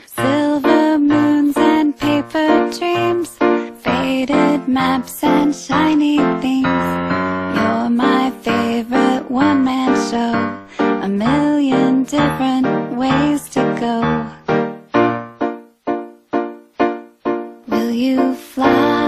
Silver moons and paper dreams, faded maps and shiny things. You're my favorite one-man show, a million different ways to go. Will you fly?